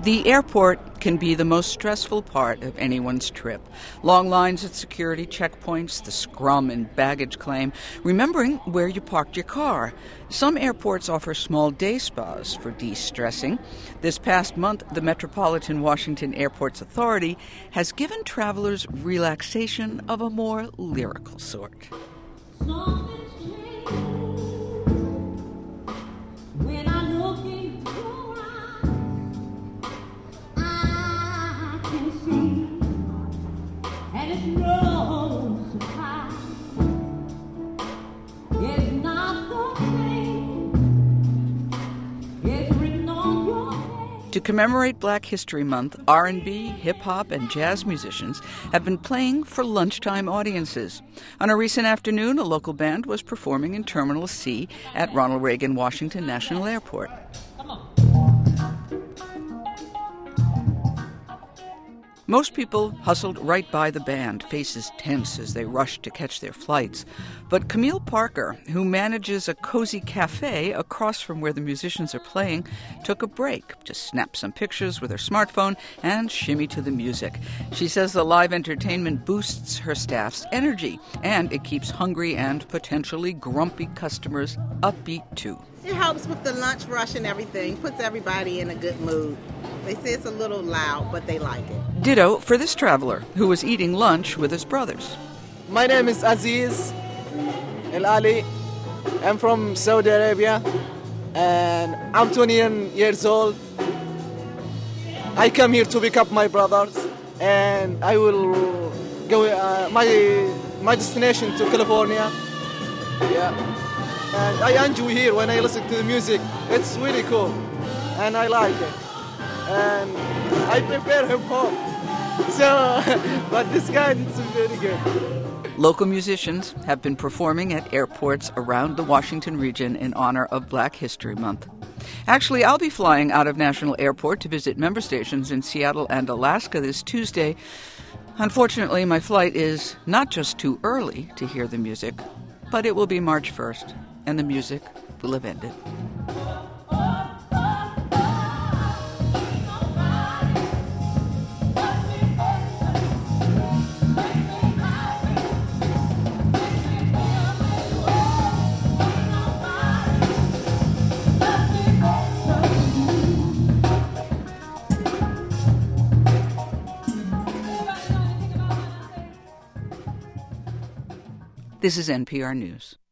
The airport can be the most stressful part of anyone's trip. Long lines at security checkpoints, the scrum and baggage claim, remembering where you parked your car. Some airports offer small day spas for de-stressing. This past month, the Metropolitan Washington Airports Authority has given travelers relaxation of a more lyrical sort. To commemorate Black History Month, R&B, hip-hop, and jazz musicians have been playing for lunchtime audiences. On a recent afternoon, a local band was performing in Terminal C at Ronald Reagan Washington National Airport. Most people hustled right by the band, faces tense as they rushed to catch their flights. But Camille Parker, who manages a cozy cafe across from where the musicians are playing, took a break to snap some pictures with her smartphone and shimmy to the music. She says the live entertainment boosts her staff's energy, and it keeps hungry and potentially grumpy customers upbeat too. It helps with the lunch rush and everything, puts everybody in a good mood. They say it's a little loud, but they like it. Ditto for this traveler who was eating lunch with his brothers. My name is Aziz El Ali. I'm from Saudi Arabia and I'm 21 years old. I come here to pick up my brothers and I will go my destination to California. Yeah. And I enjoy here when I listen to the music. It's really cool and I like it. And I prefer hip hop. So, but this guy is very good. Local musicians have been performing at airports around the Washington region in honor of Black History Month. Actually, I'll be flying out of National Airport to visit member stations in Seattle and Alaska this Tuesday. Unfortunately, my flight is not just too early to hear the music, but it will be March 1st, and the music will have ended. This is NPR News.